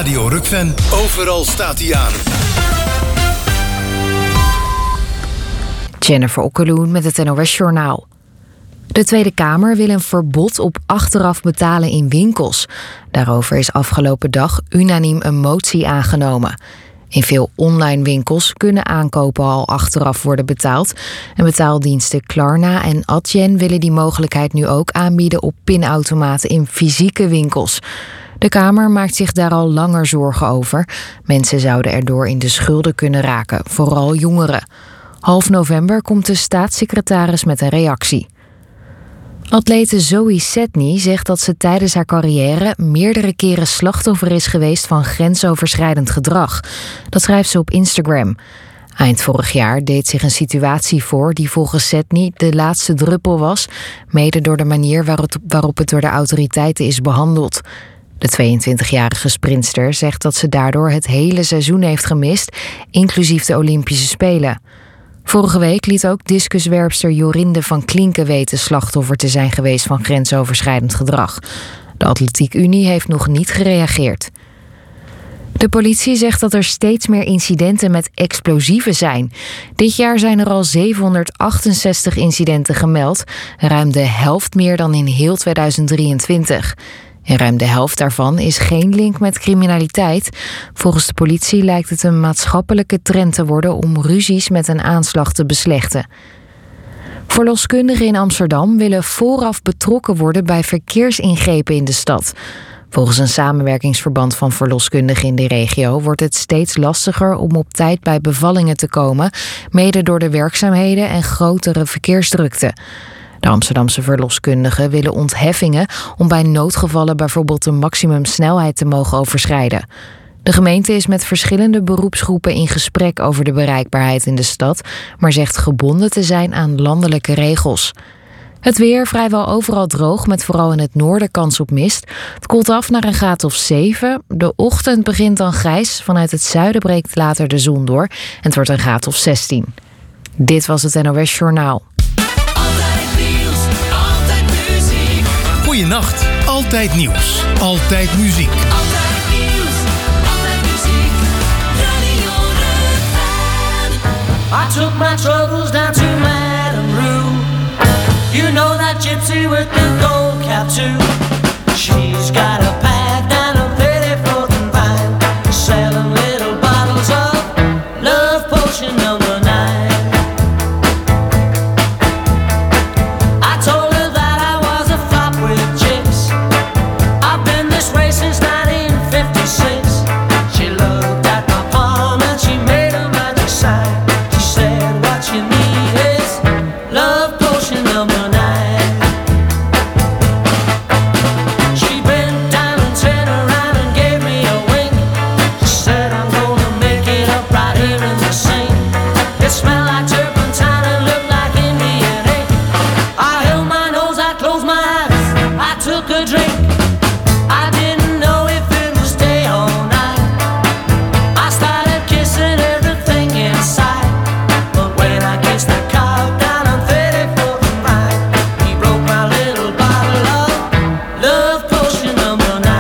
Radio Rukven. Overal staat hij aan. Jennifer Okkeloen met het NOS-journaal. De Tweede Kamer wil een verbod op achteraf betalen in winkels. Daarover is afgelopen dag unaniem een motie aangenomen. In veel online winkels kunnen aankopen al achteraf worden betaald. En betaaldiensten Klarna en Adyen willen die mogelijkheid nu ook aanbieden op pinautomaten in fysieke winkels. De Kamer maakt zich daar al langer zorgen over. Mensen zouden erdoor in de schulden kunnen raken, vooral jongeren. Half november komt de staatssecretaris met een reactie. Atlete Zoe Sedney zegt dat ze tijdens haar carrière meerdere keren slachtoffer is geweest van grensoverschrijdend gedrag. Dat schrijft ze op Instagram. Eind vorig jaar deed zich een situatie voor die volgens Sedney de laatste druppel was, mede door de manier waarop het door de autoriteiten is behandeld. De 22-jarige sprinter zegt dat ze daardoor het hele seizoen heeft gemist, inclusief de Olympische Spelen. Vorige week liet ook discuswerpster Jorinde van Klinken weten slachtoffer te zijn geweest van grensoverschrijdend gedrag. De Atletiek Unie heeft nog niet gereageerd. De politie zegt dat er steeds meer incidenten met explosieven zijn. Dit jaar zijn er al 768 incidenten gemeld, ruim de helft meer dan in heel 2023. En ruim de helft daarvan is geen link met criminaliteit. Volgens de politie lijkt het een maatschappelijke trend te worden om ruzies met een aanslag te beslechten. Verloskundigen in Amsterdam willen vooraf betrokken worden bij verkeersingrepen in de stad. Volgens een samenwerkingsverband van verloskundigen in de regio wordt het steeds lastiger om op tijd bij bevallingen te komen, mede door de werkzaamheden en grotere verkeersdrukte. De Amsterdamse verloskundigen willen ontheffingen om bij noodgevallen bijvoorbeeld de maximumsnelheid te mogen overschrijden. De gemeente is met verschillende beroepsgroepen in gesprek over de bereikbaarheid in de stad, maar zegt gebonden te zijn aan landelijke regels. Het weer vrijwel overal droog, met vooral in het noorden kans op mist. Het koelt af naar een graad of 7. De ochtend begint dan grijs. Vanuit het zuiden breekt later de zon door. En het wordt een graad of 16. Dit was het NOS Journaal. Goeienacht. Altijd nieuws. Altijd muziek. Altijd nieuws. Altijd muziek. Radio Rukven. I took my troubles down to Madame Rue. You know that gypsy with the gold cap too. She's got a pad down on 34th and Vine, selling little bottles of love potion number 9. I told her that I was a flop with chicks. I've been this way since 1956. She looked at my palm and she made a magic sign. She said, what you need is love potion number 9. She bent down and turned around and gave me a wink. She said, I'm gonna make it up right here in the sink. It smelled like turpentine and looked like Indian ink. I held my nose, I closed my eyes, I took a drink. I didn't know if it would stay all night. I started kissing everything inside. But when I kissed the cow down on 34th and Vine, he broke my little bottle of love potion number 9.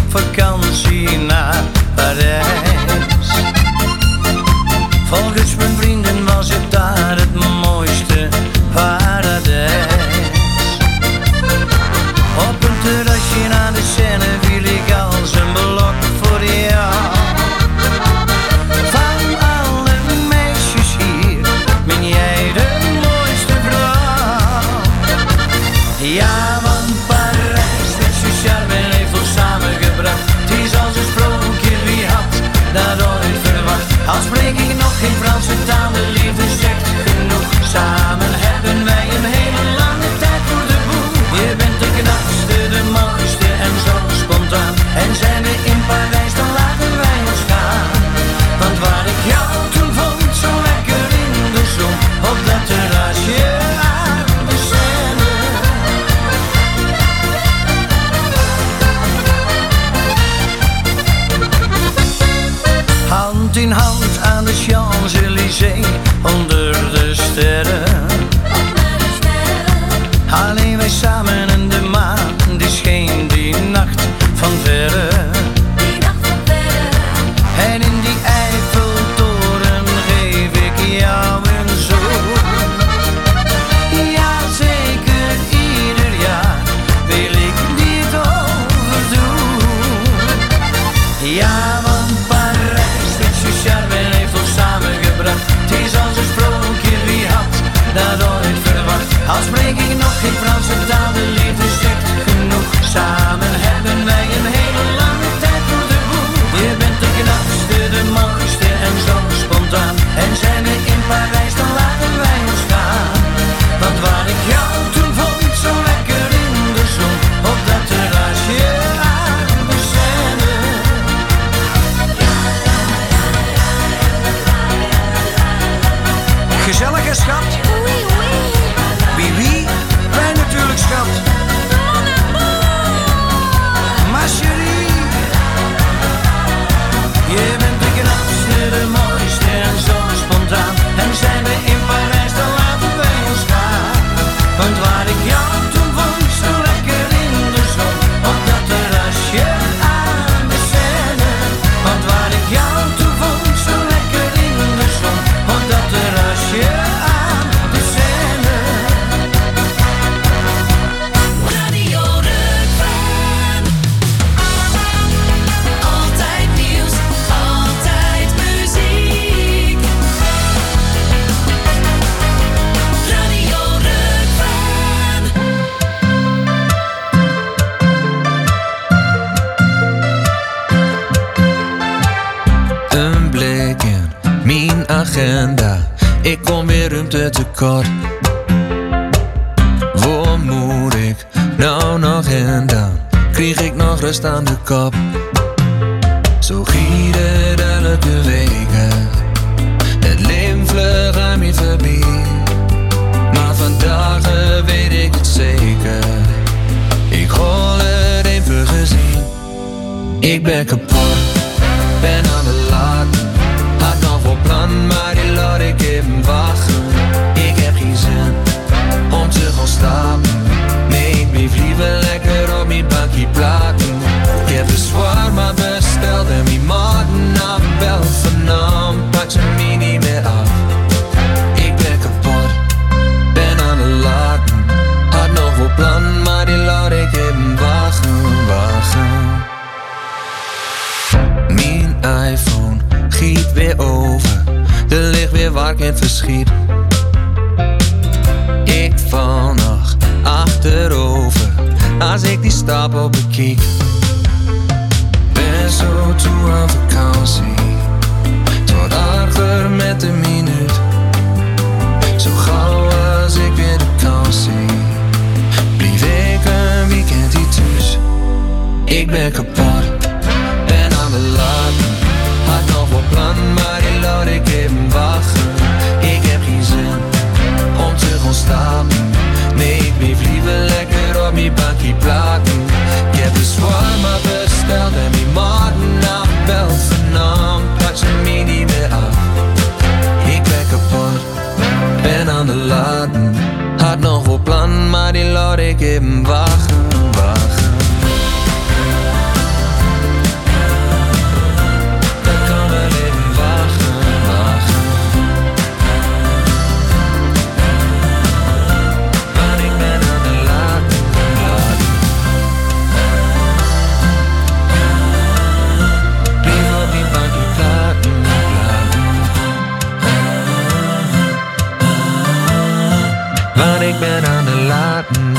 vakantie naar Parijs. Volgens mijn vrienden was het daar het mooiste paradijs. Op een terrasje aan de Seine viel ik als een blok voor jou. Van alle meisjes hier ben jij de mooiste vrouw. Ja, want Parijs met zijn charme en Eiffel samengebracht. Het is als een sprookje, wie had dat ooit verwacht. Al spreek ik nog geen Franse taal, de liefde zegt genoeg. Samen hebben wij een hele lange tijd voor de boeg. Je bent de knapste, de mooiste en zo spontaan. En zijn we in Parijs, dan laten wij ons gaan. Want waar ik jou toen vond, zo lekker in de zon, op dat terrasje aan de Seine. Hand in hand aan de Champs-Élysées, onder de sterren. Alleen wij samen en de maan, die scheen die nacht van verre. En in die Eiffeltoren geef ik jou een zoen. Ja, zeker ieder jaar wil ik dit overdoen. Ja, want Parijs met zijn charme en Eiffel samengebracht. Het is als een sprookje, wie had dat ooit verwacht. Al spreek ik nog geen Franse taal, de liefde zegt genoeg. Samen hebben wij een hele lange tijd voor de boeg. Je bent de knapste, de mooiste en zo spontaan. En zijn we in Parijs, dan laten wij ons gaan. Want waar ik jou toen vond, zo lekker in de zon, op dat terrasje aan de Seine. Gezellige schat. Wie wie? Wij natuurlijk schat. Ma chérie. Je bent de knapste, de mooiste en zo spontaan. En zijn we in Parijs, dan laten wij ons gaan. Want waar ik jou toen vond, zo lekker in de zon, op dat terrasje aan de Seine. Want waar ik jou toen vond, zo lekker in de zon, op dat terrasje aan de Seine. Radio Rukven. Altijd nieuws, altijd muziek. Radio Rukven. Een blik in mijn agenda, ik kom weer ruimte tekort. Waar moet ik nou nog heen dan? Kreeg ik nog rust aan de kop? Zo giet het elke weken, het leven vlug aan mij voorbij. Maar vandaag weet ik het zeker, ik hol het even gezien. Ik ben kapot, ben aan de laat. Had nog wel plan, maar die laat ik even wachten. Ik heb geen zin om te gaan slapen. Nee, ik blijf liever lekker op mijn bankje platen. Ik heb een zwaar maar besteld en mijn maten afbelt. Vanavond pak ze me niet meer af. Ik ben kapot, ben aan de laat. Had nog wel plan, maar die laat ik even wachten. Mijn iPhone giet weer over, er ligt weer waar ik in verschiet. Ik val nog achterover als ik die stapel bekijk. Ben zo toe aan vakantie, het wordt erger met de minuut. Zo gauw als ik weer de kans zie, blijf ik een weekend hier thuis. Ik ben kapot, ben aan de laat. Had nog wel plan, maar die laat ik even wachten. Ik heb geen zin om te gaan slapen. Nee, ik blijf liever lekker op mijn bankje platen. Ik heb een zwaar maar besteld en mijn maten afbelt. Vanavond pak ze me niet meer af. Ik ben kapot, ben aan de laten. Had nog wel plan, maar die laat ik even wachten. ik ben aan de laten.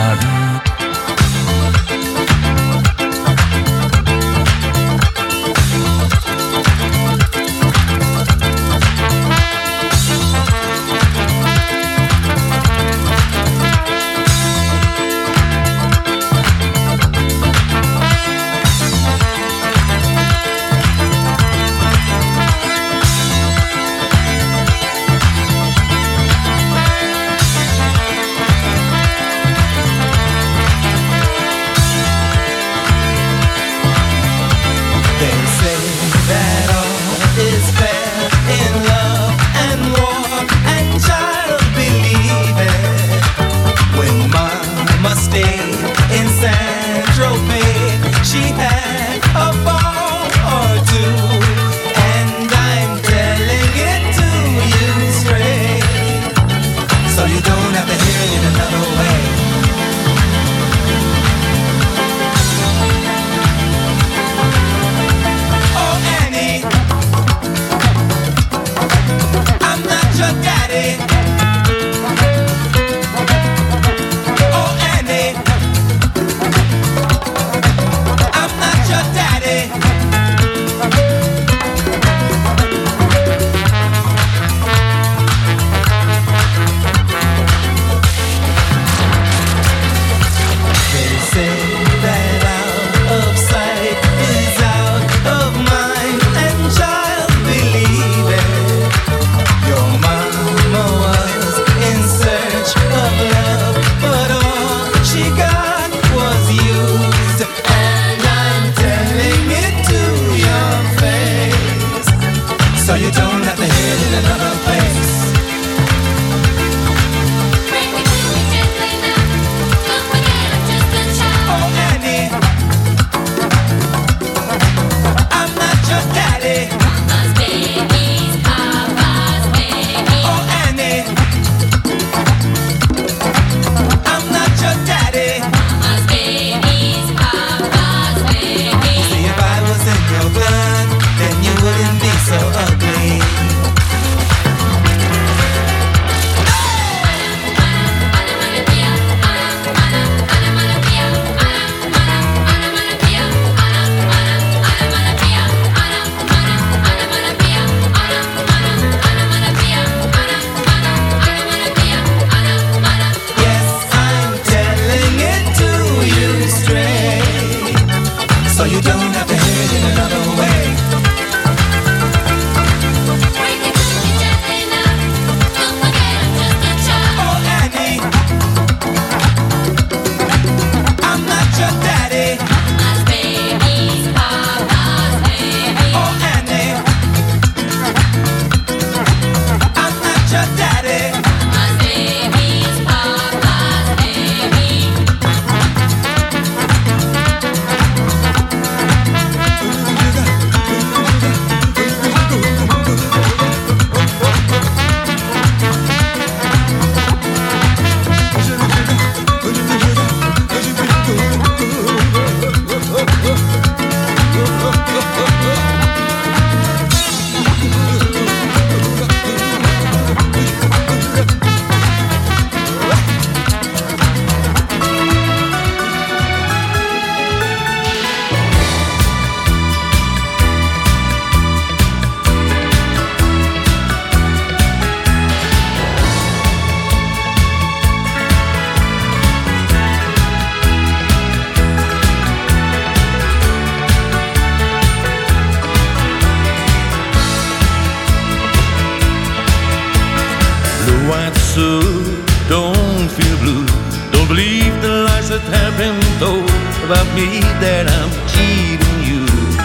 Don't feel blue. Don't believe the lies that have been told about me, that I'm cheating you.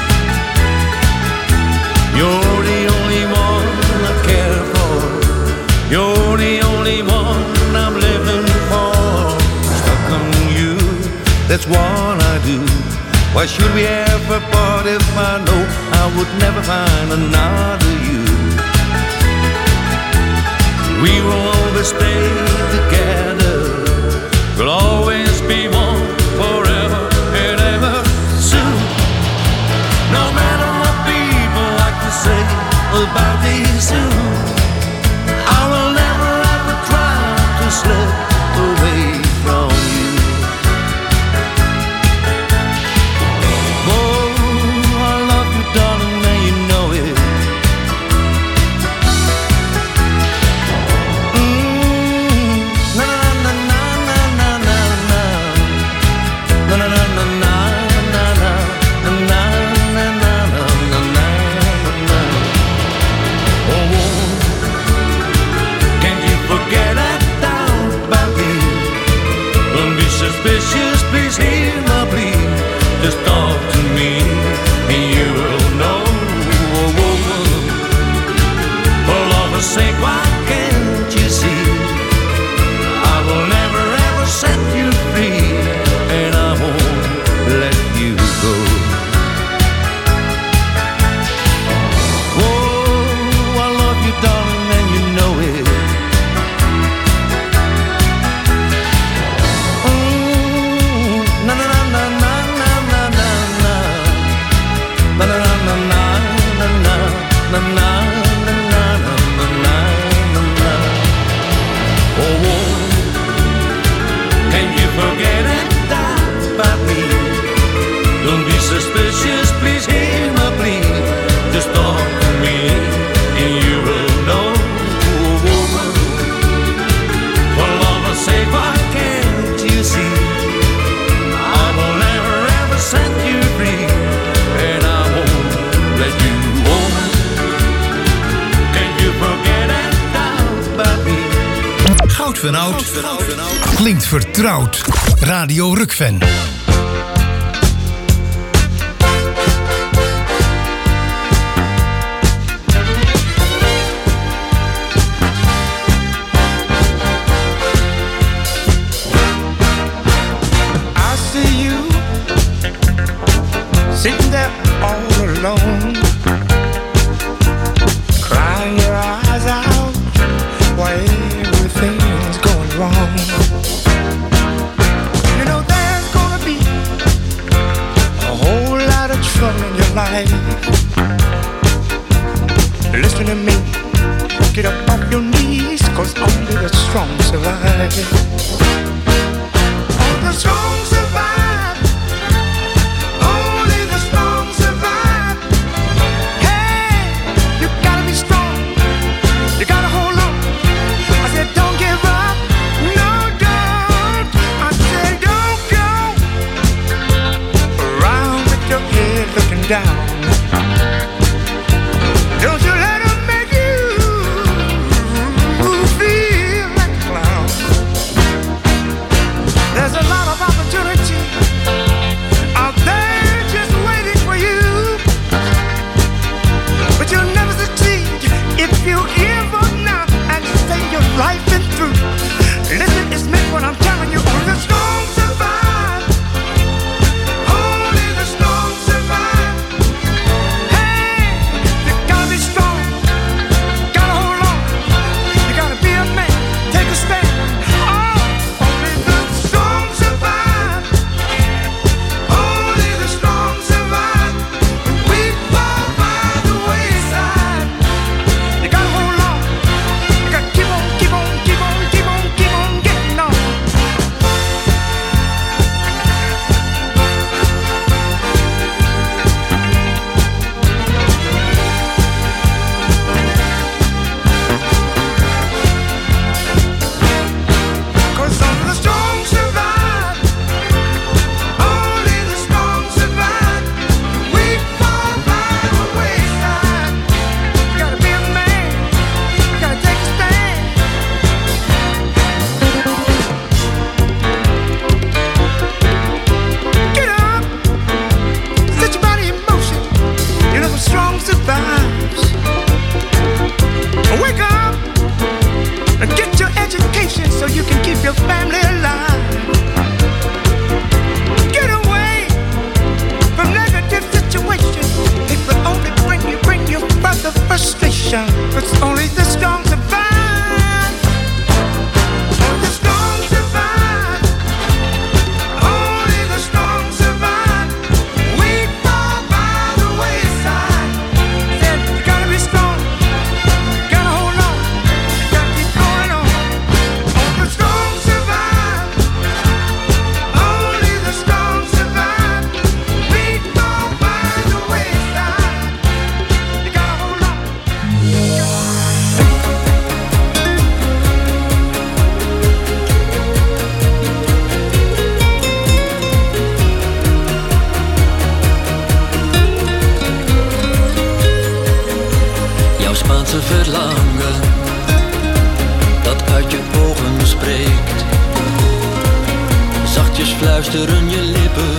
You're the only one I care for. You're the only one I'm living for. Stuck on you, that's what I do. Why should we ever part if I know I would never find another you? We will always stay together. We'll always be one forever and ever soon. No matter what people like to say about me soon, I will never ever try to slip Suspicious, please hear my plea. Just talk to me, and you will know. For love's sake, why can't you see? I will never ever set you free, and I won't let you go. Oh, I love you, darling, and you know it. Suspicious, please hear my plea. Just talk to me, and you will know. For love's sake, why can't you see? I will never ever set you free, and I won't let you go. Can you forget and doubt about me? Goud van oud klinkt vertrouwd. Radio Rukven. Sitting there all alone, crying your eyes out while everything's going wrong. You know there's gonna be a whole lot of trouble in your life. Listen to me, get up off your knees, 'cause only the strong survive. Only the strong survive. Down. Don't you let them make you feel like a clown. There's a lot of opportunity out there just waiting for you, but you'll never succeed if you give up now and say your life been through. Listen, it's meant what I'm telling you. Only the strong survive. Only the strong survive. fluisteren je lippen.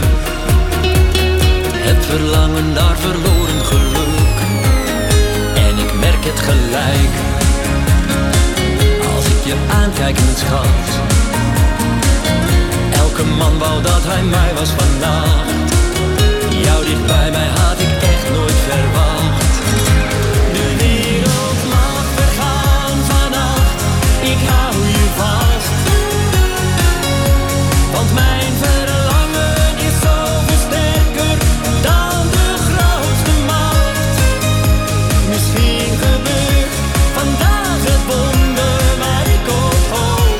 Het verlangen naar verloren geluk. En ik merk het gelijk. Als ik je aankijk, mijn schat. Elke man wou dat hij mij was vannacht. Jou dicht bij mij had ik echt nooit verwacht. De wereld mag vergaan vannacht. Ik hou je vast. Want mijn verlangen is zoveel sterker dan de grootste macht. Misschien gebeurt vandaag het wonder waar ik op hoop.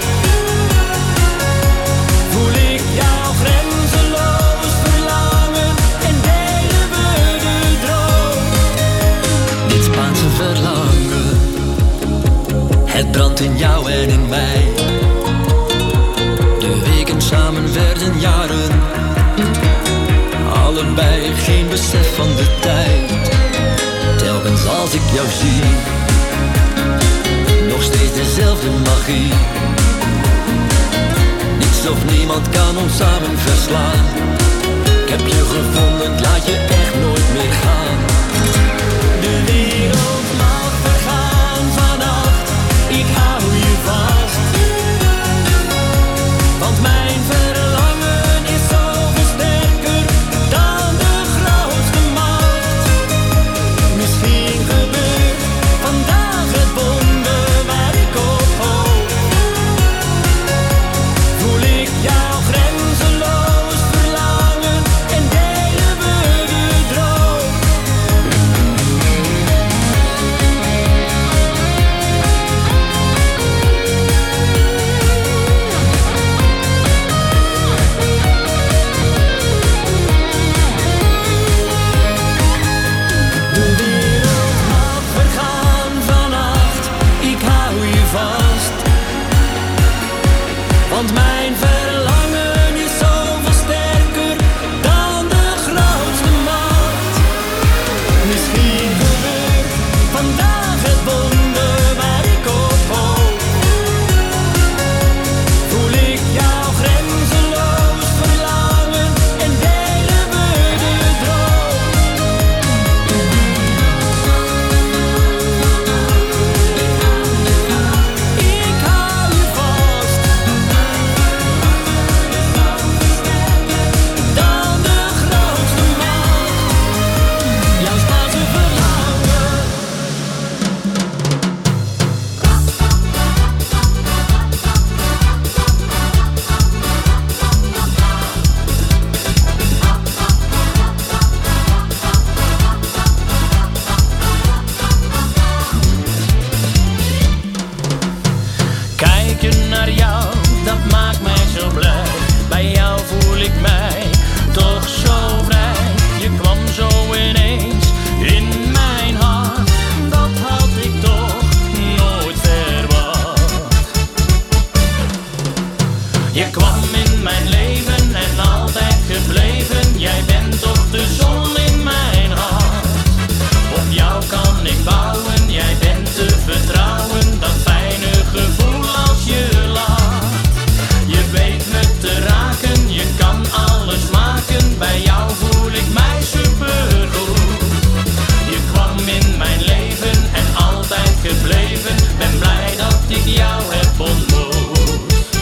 Voel ik jouw grenzeloos verlangen en delen we de droom. Dit Spaanse verlangen, het brandt in jou en in mij. Samen werden jaren, allebei geen besef van de tijd. Telkens als ik jou zie, nog steeds dezelfde magie. Niets of niemand kan ons samen verslaan. Ik heb je gevonden, laat je echt nooit meer gaan. De wereld mag vergaan vannacht, ik hou je vast. Want mijn verlangen is zoveel sterker dan de grootste macht. Misschien gebeurt vandaag het wonder waar ik op hoop. Voel ik jouw grenzeloos verlangen en delen we de droom. Want mijn verlangen is zoveel sterker dan de grootste macht. Misschien gebeurt vandaag het wonder waar ik op hoop. Voel ik jouw grenzeloos verlangen en delen we de droom. Ik hou je vast. Dan de grootste macht, jouw Spaanse verlangen. Kijken naar jou, dat maakt mij zo blij. Bij jou voel ik mij toch zo vrij. Je kwam zo ineens in mijn hart. Dat had ik toch nooit verwacht. Je kwam in mijn leven en altijd gebleven. Jij bent toch de zon in mijn hart. Op jou kan ik bouwen, jij bent te vertrouwen. Dat fijne gevoel als je lacht. Je weet me te raken, je kan alles maken. Bij jou voel ik mij supergoed. Je kwam in mijn leven en altijd gebleven. Ben blij dat ik jou heb ontmoet.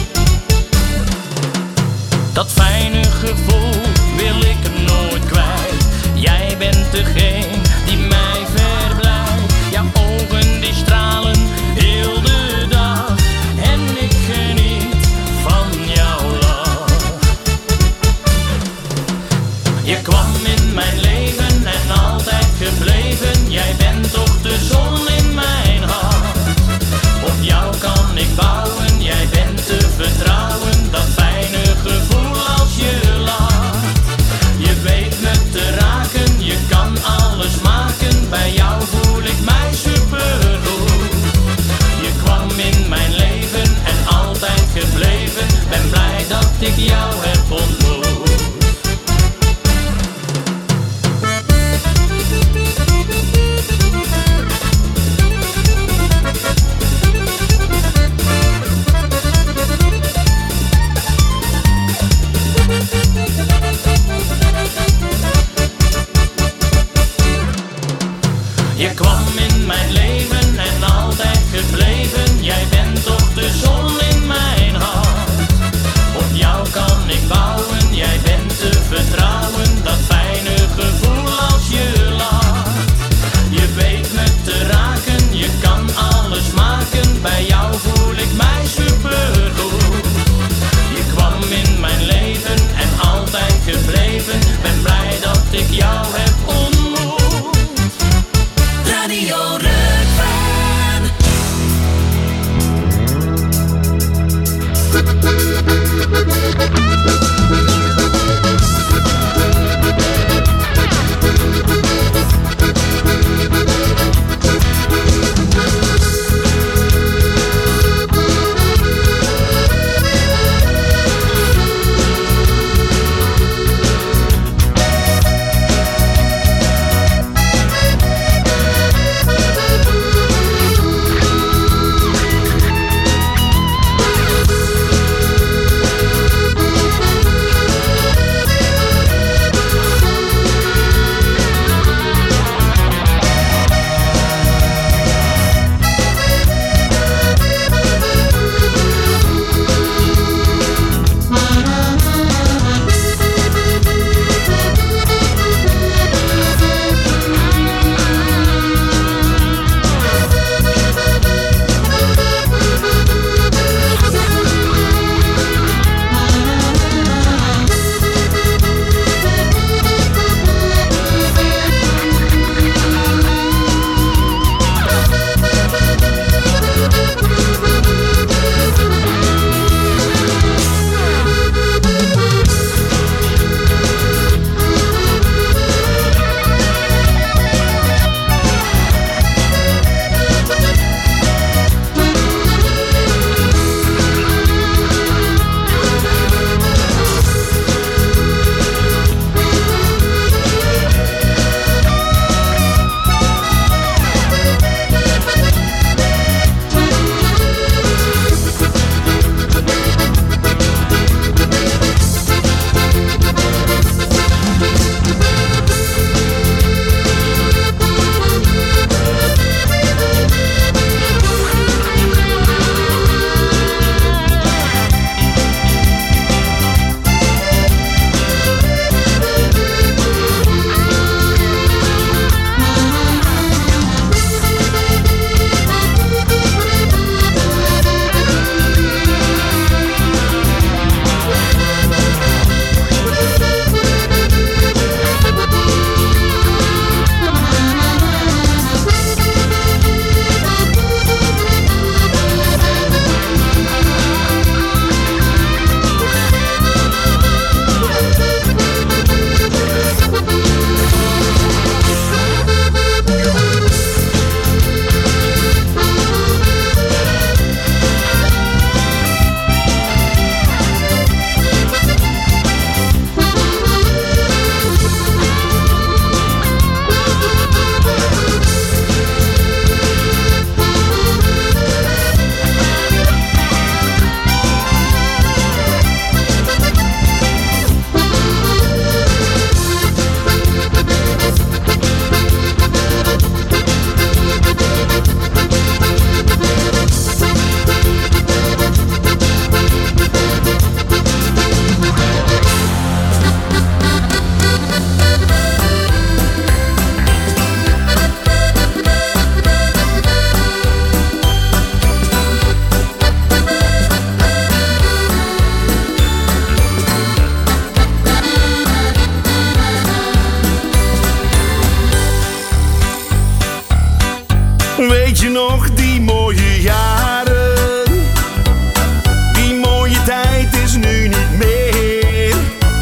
Dat fijne gevoel wil ik nooit kwijt. Jij bent degene die mij verblijdt. Jouw ogen die stralen heel de dag. En ik geniet van jouw lach. Je kwam in mijn leven en altijd gebleven. Jij bent toch de zon in mijn hart. Op jou kan ik bouwen, jij bent te vertrouwen. Dat fijne gevoel als je lacht. Je weet me te raken, je kan alles maken. Bij jou voel ik mij supergoed. Je kwam in mijn leven en altijd gebleven. Ben blij dat ik jou heb ontmoet. Je kwam in mijn leven en altijd gebleven. Jij bent toch de zon in mijn hart. Op jou kan ik bouwen, jij bent te vertrouwen. Dat fijne gevoel als je lacht. Je weet me te raken, je kan alles maken. Bij jou voel ik mij supergoed. Je kwam in mijn leven en altijd gebleven. Ben blij dat ik jou heb ontmoet. Radio Rukven. Weet je nog die mooie jaren? Die mooie tijd is nu niet meer.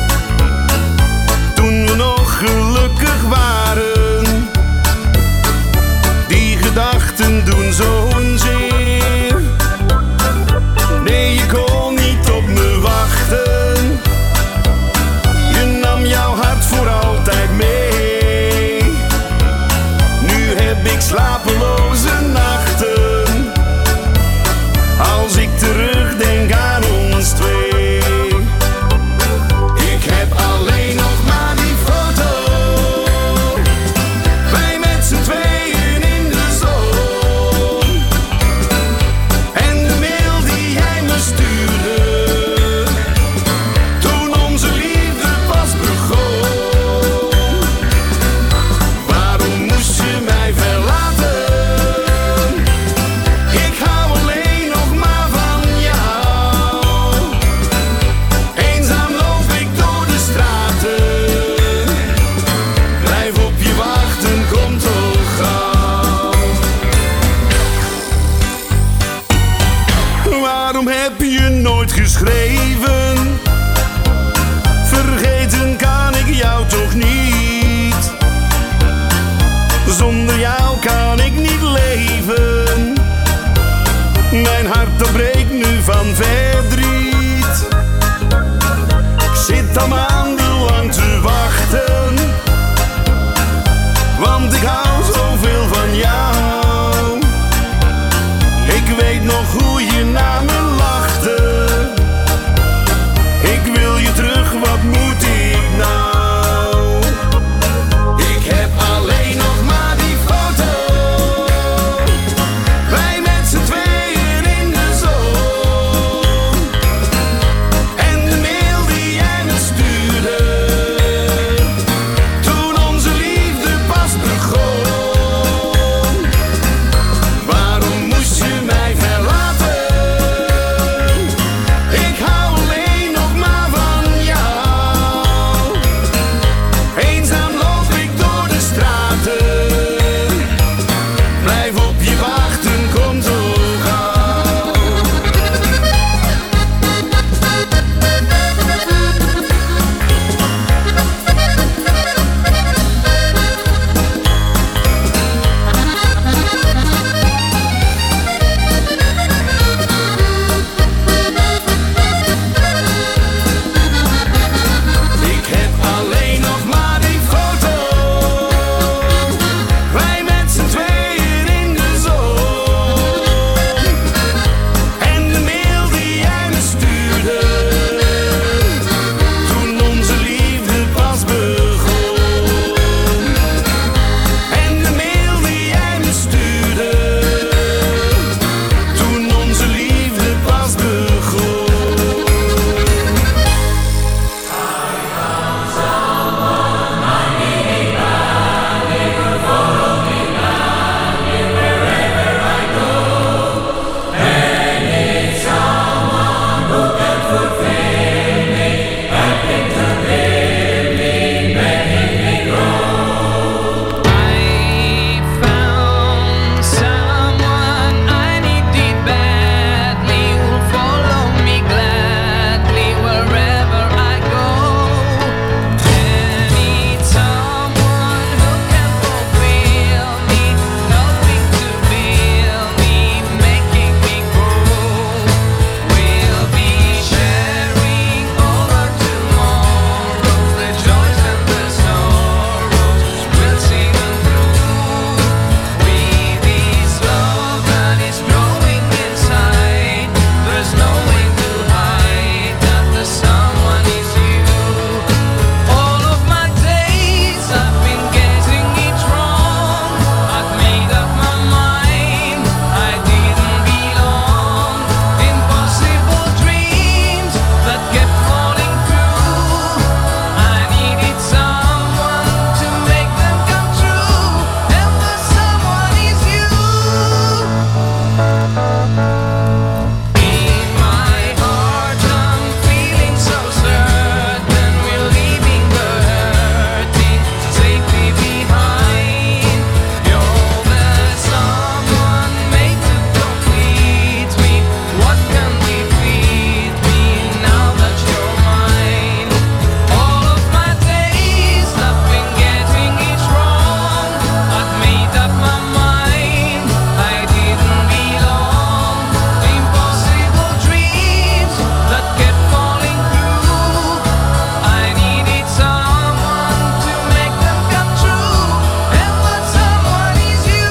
Toen we nog gelukkig waren. Die gedachten doen zo'n zeer. Nee, je kon niet op me wachten. Je nam jouw hart voor altijd mee. Nu heb ik slapeloze nachten. zit al maandenlang te wachten, want ik hou zoveel van jou. Ik weet nog hoe je naar me lachte. Ik wil je terug, wat moet ik nou? Ik heb alleen nog maar die foto. Wij met z'n tweeën in de zon. En de mail die jij me stuurde, toen onze liefde pas begon. Waarom moest je mij verlaten? Ik hou alleen nog maar van jou. Eenzaam loop ik door de straten. Blijf op je wachten, kom zo gauw. Ik heb alleen nog maar die foto. Wij met z'n tweeën in de zon. En de mail die jij me stuurde, toen onze liefde pas begon. En de mail die jij me stuurde, toen onze liefde pas begon. I found someone I needed badly, who'll follow me gladly wherever I go. I need someone who can fulfill me, helping to build me, making me grow. We'll be sharing all our tomorrows, the joys and the sorrows. We'll sing them through. With this love that is growing inside, there's no way to hide that the someone is you. All of my days I've been getting it wrong. I've made up my mind I didn't belong. Impossible dreams that kept falling through. I needed someone to make them come true, and the someone is you. In my heart I'm feeling so certain we're leaving the hurting safely behind. You're the someone made to complete me. What can defeat me now that you're mine? All of my days I've been getting it wrong. I've made up my mind I didn't belong. Impossible dreams that kept falling through. I needed someone to make them come true, and that someone is you.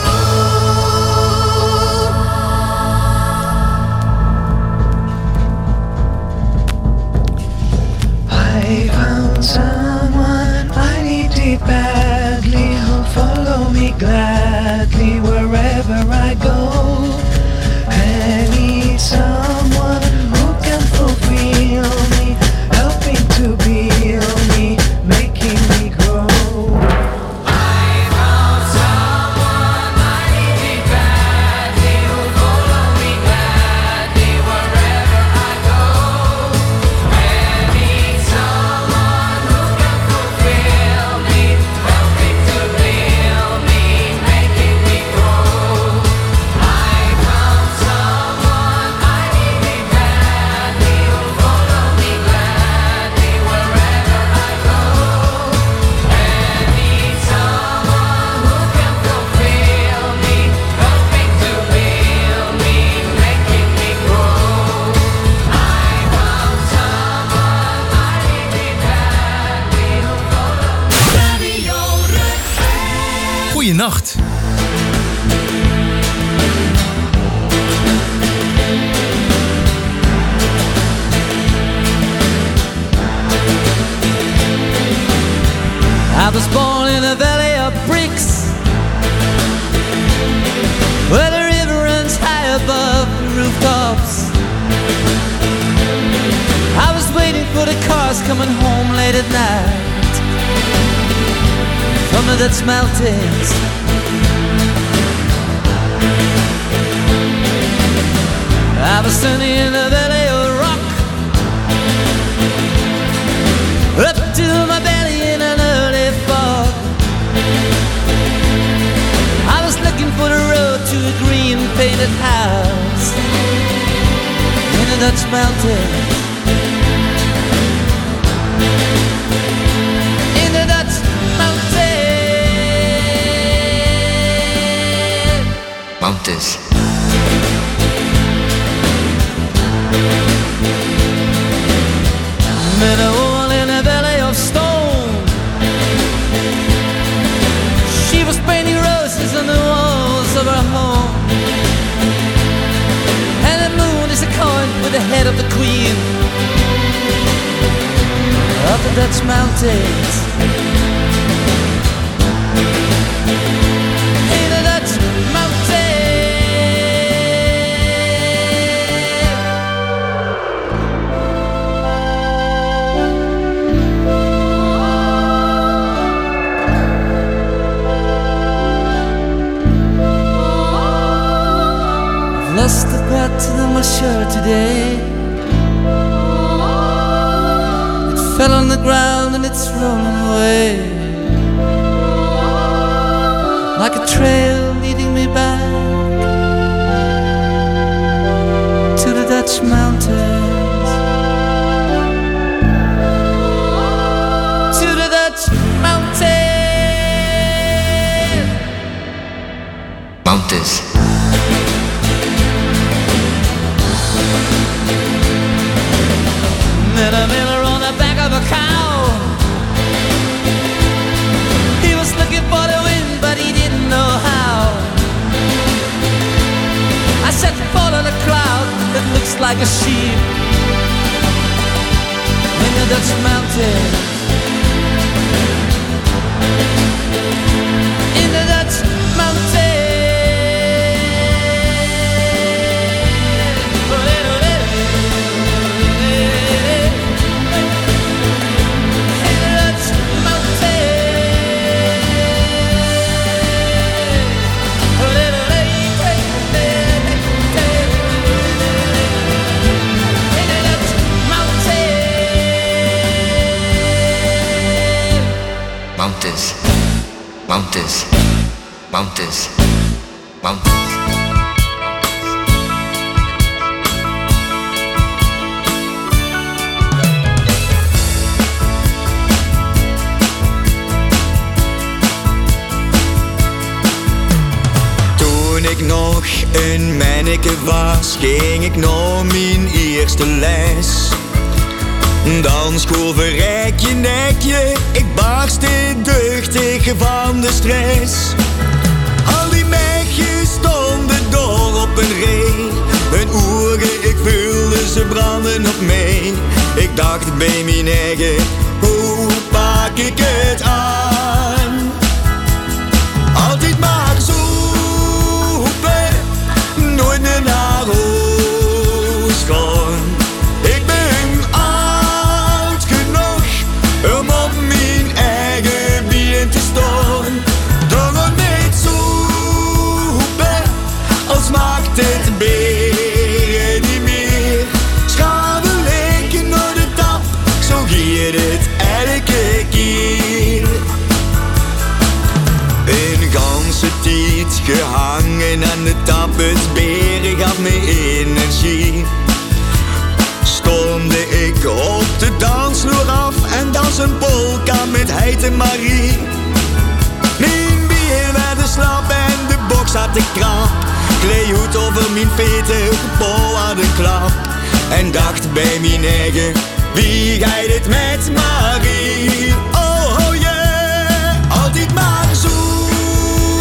I found someone I needed badly, who'll follow me gladly wherever I go. I need someone who can fulfill me, helping to build me, making me grow. I found someone I needed badly, who'll follow me gladly wherever I go. I need someone who can fulfill me, helping to build me, making me grow. I Goeienacht. I was born in a valley of bricks, where the river runs high above the rooftops. I was waiting for the cars coming home late at night from the Dutch mountains. I was standing in the valley of rock, up to my belly in an early fog. I was looking for the road to a green painted house in the Dutch mountains. In the Dutch mountains. Met a woman in a valley of stone. She was painting roses on the walls of her home. And the moon is a coin with the head of the queen of the Dutch mountains. In the Dutch mountains. Lost the pattern of my shirt today. It fell on the ground and it's rolling away, like a trail leading me back to the Dutch mountains. To the Dutch Mountains. Met a miller on the back of a cow. He was looking for the wind, but he didn't know how. I said, follow the cloud that looks like a sheep in the Dutch mountains. In the Dutch mountains. Mountains, mountains, mountains. Toen ik nog een manneke was, ging ik naar mijn eerste les. Dan school verrek je nekje, ik barstte duchtig van de stress. Al die meisjes stonden door op een ree. Hun ogen, ik voelde ze branden op mij. Ik dacht bij mijn eigen, hoe pak ik het aan? Altijd maar zoeken, nooit meer naar huis gaan. Ik ben oud genoeg om op mijn eigen been te staan. Door het niet zoeken, als maakt het bier niet meer. Schaven leken door de tap, zo giet het elke keer. Een ganse tijd gehangen aan de tap, het beren gaf me energie. Stormde ik op de dansvloer af en dans een polka met Heid en Marie. Mijn bier werd slap en de box had de krap. Kleehoed over mijn veten, bol had een klap. En dacht bij mijn eigen, wie gaat het met Marie? Oh, oh yeah, altijd maar zoeken,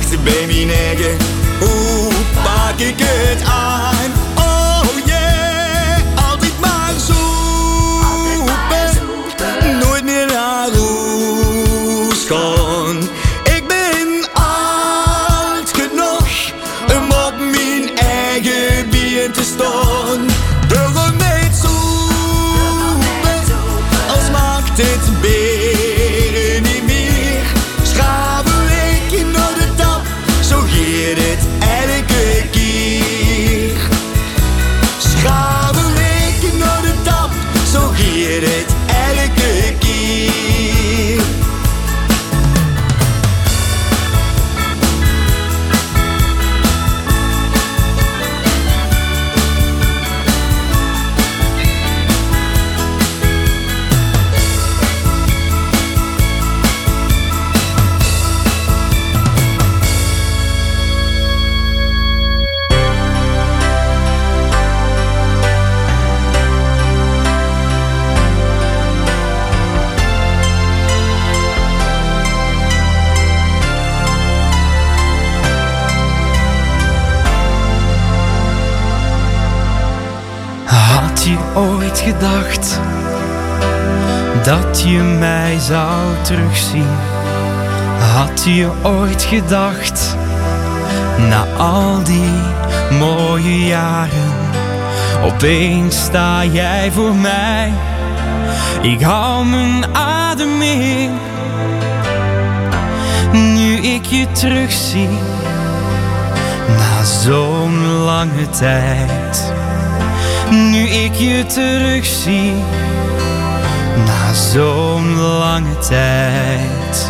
wachten bij mijn eigen. Hoe pak ik het aan? Oh yeah, altijd maar zoeken, nooit meer naar huis gaan. Ik ben oud genoeg om op mijn eigen been te staan. Burger met zoeken, als maakt het beren niet meer. Schaven ik naar de tap, zo geeft het elke keer. Schaven ik naar de tap, zo geeft het elke keer. Had je ooit gedacht dat je mij zou terugzien? Had je ooit gedacht, na al die mooie jaren, opeens sta jij voor mij? Ik hou mijn adem in, nu ik je terugzie, na zo'n lange tijd. Nu ik je terugzie, na zo'n lange tijd.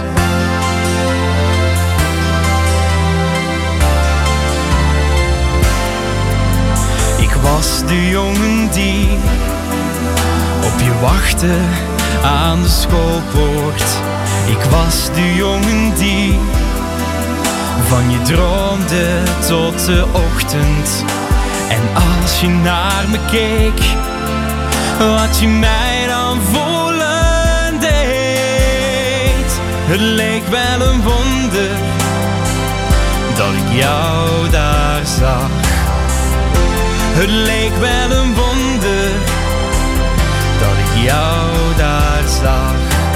Ik was de jongen die op je wachtte aan de schoolpoort. Ik was de jongen die van je droomde tot de ochtend. En als je naar me keek, wat je mij dan voelen deed. Het leek wel een wonder dat ik jou daar zag. Het leek wel een wonder dat ik jou daar zag.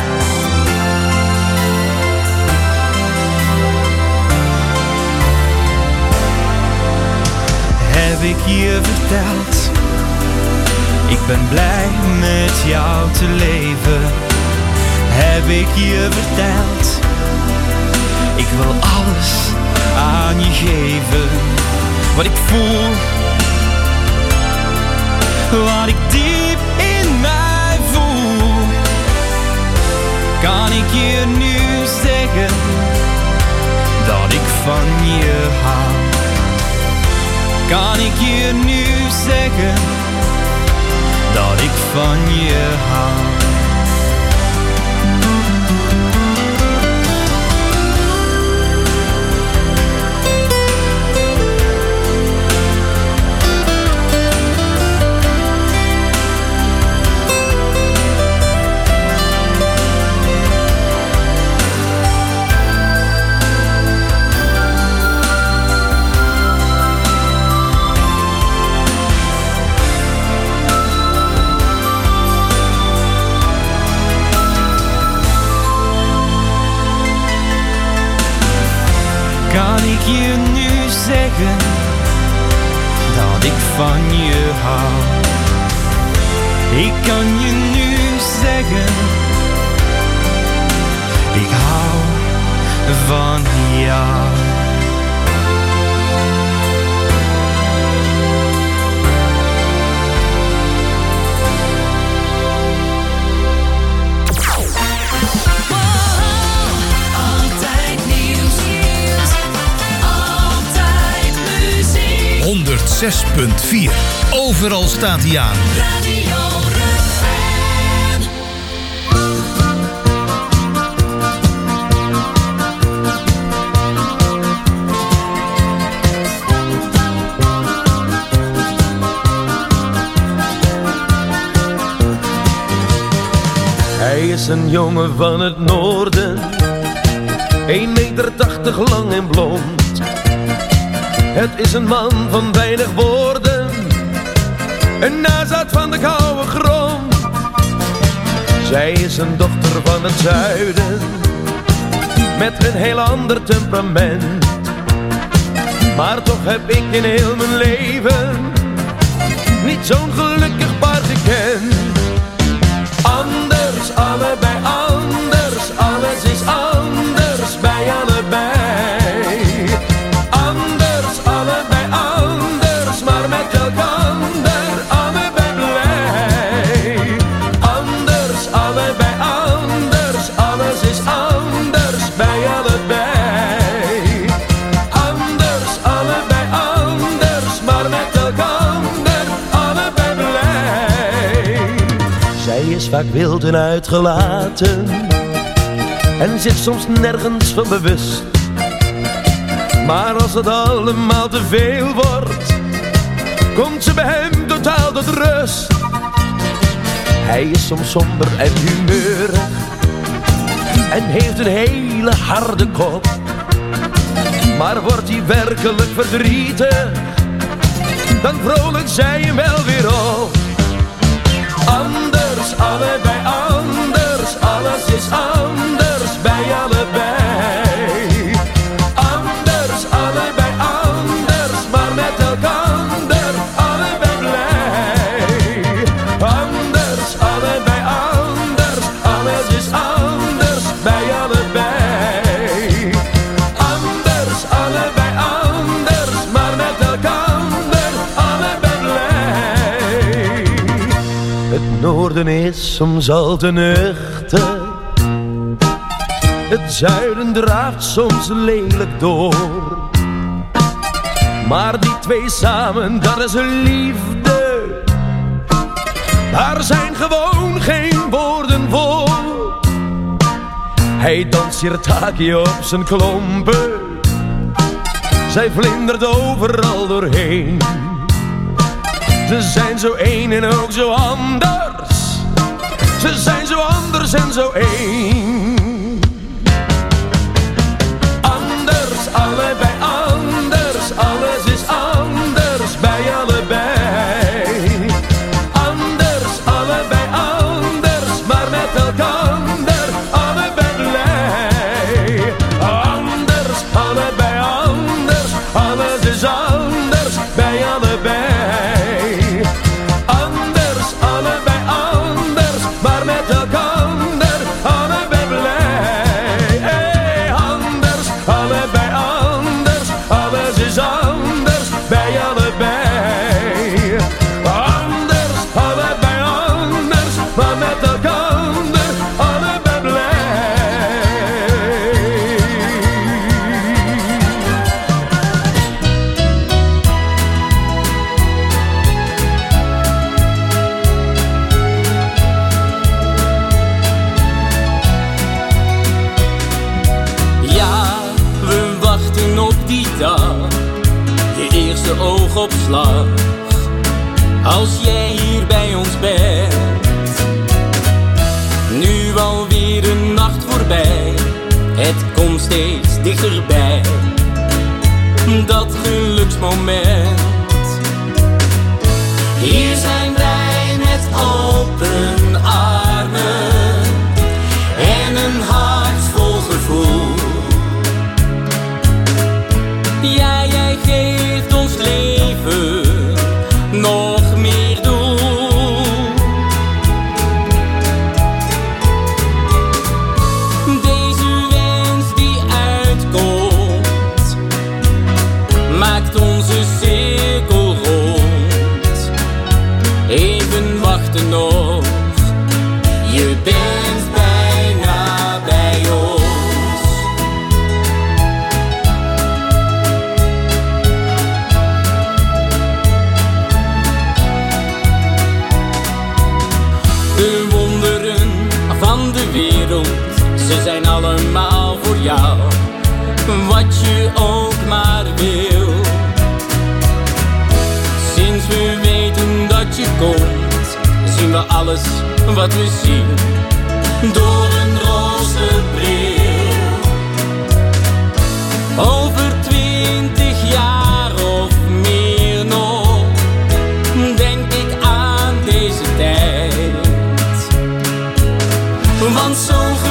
Heb ik je verteld, ik ben blij met jou te leven. Heb ik je verteld, ik wil alles aan je geven. Wat ik voel, wat ik diep in mij voel. Kan ik je nu zeggen dat ik van je hou? Kan ik je nu zeggen dat ik van je hou? Kan ik je nu zeggen dat ik van je hou? Ik kan je nu zeggen, ik hou van jou. Altijd nieuws. 106.4. Overal staat hij aan. Radio Rukven. Hij is een jongen van het noorden 1,80 meter lang en blond. Het is een man van weinig woorden, een nazaat van de koude grond. Zij is een dochter van het zuiden, met een heel ander temperament. Maar toch heb ik in heel mijn leven niet zo'n gelukkig paar gekend. Anders, allebei anders, alles is anders bij allebei. Anders, allebei anders, maar met elkander allebei blij. Anders, allebei anders, alles is anders bij allebei. Anders, allebei anders, maar met elkander allebei blij. Zij is vaak wild en uitgelaten en zit soms nergens van bewust. Maar als het allemaal te veel wordt, komt ze bij hem totaal tot rust. Hij is soms somber en humeurig en heeft een hele harde kop. Maar wordt hij werkelijk verdrietig, dan vrolijk zij hem wel weer op. Anders, allebei anders, alles is anders bij allebei. Anders, allebei anders, maar met elkander allebei blij. Anders, allebei anders, alles is anders bij allebei. Anders, allebei anders, maar met elkander allebei blij. Het noorden is soms al te nuchter, het zuiden draaft soms lelijk door. Maar die twee samen, dat is een liefde, daar zijn gewoon geen woorden voor. Hij danst sirtaki op zijn klompen, zij vlindert overal doorheen. Ze zijn zo één en ook zo anders, ze zijn zo anders en zo één. Anders, allebei anders, alles is anders bij allebei. Anders, allebei anders, maar met elkander allebei blij. Anders, allebei anders, alles is anders bij allebei. Anders, allebei anders, maar met elkander allebei blij. Hey, anders, allebei anders, alles is anders bij allebei. Anders, allebei anders, maar met elkander allebei blij. Ja, we wachten op die dag, je eerste oogopslag. Als jij hier bij ons bent, nu alweer een nacht voorbij, het komt steeds dichterbij, dat geluksmoment. Hier zijn wij met open armen en een hart vol gevoel. Ja, jij geeft ons leven nog meer doel. Deze wens die uitkomt, maakt onze cirkel rond. Even wachten nog, je bent bijna bij ons. De wonderen van de wereld, ze zijn allemaal voor jou, wat je ook maar wil. Sinds we weten dat je komt, zien we alles wat we zien door een roze bril. 20 jaar of meer nog, denk ik aan deze tijd. Want zo'n